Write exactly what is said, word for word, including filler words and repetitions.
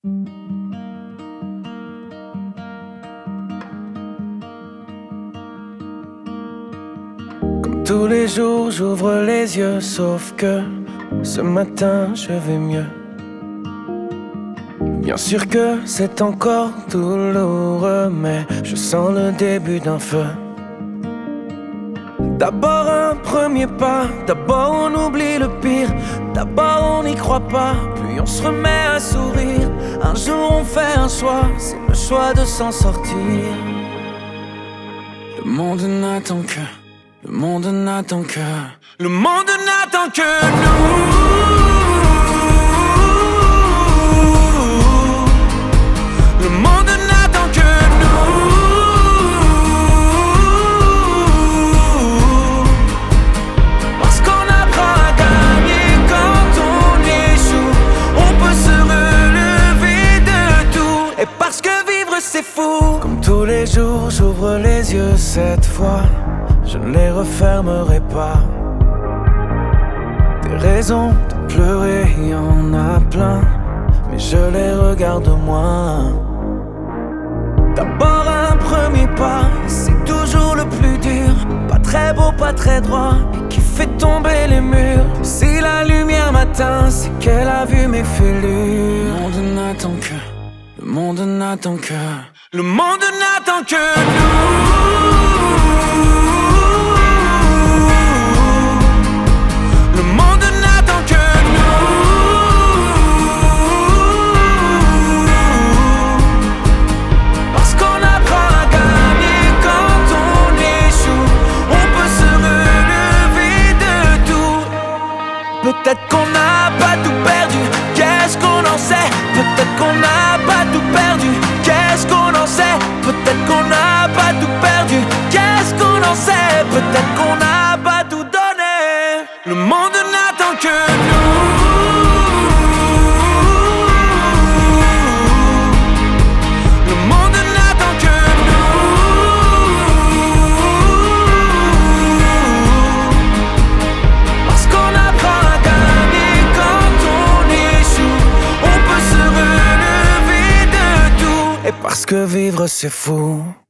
Comme tous les jours, j'ouvre les yeux, sauf que ce matin, je vais mieux. Bien sûr que c'est encore douloureux, mais je sens le début d'un feu. D'abord un premier pas, d'abord on oublie le pire, d'abord on n'y croit pas, puis on se remet à sourire. Un jour on fait un choix, c'est le choix de s'en sortir. Le monde n'attend que, le monde n'attend que, le monde n'attend que nous. Le monde n'attend que nous. Parce qu'on apprend à gagner quand on échoue. On peut se relever de tout. Et parce que vivre c'est fou. Comme tous les jours j'ouvre les yeux cette fois, je ne les refermerai pas. Des raisons de pleurer, y en a plein, mais je les regarde moins. D'abord un premier pas, c'est toujours le plus dur. Pas très beau, pas très droit, et qui fait tomber les murs. Si la lumière m'atteint, c'est qu'elle a vu mes fêlures. Le monde n'attend que, le monde n'attend que, le monde n'attend que nous. Le monde n'attend que peut-être qu'on n'a pas tout perdu, qu'est-ce qu'on en sait? Peut-être qu'on n'a pas tout perdu, qu'est-ce qu'on en sait? Peut-être qu'on n'a pas tout perdu, qu'est-ce qu'on en sait? Peut-être qu'on n'a pas tout donné. Le monde n'attend que nous. Le monde n'attend que parce que vivre c'est fou.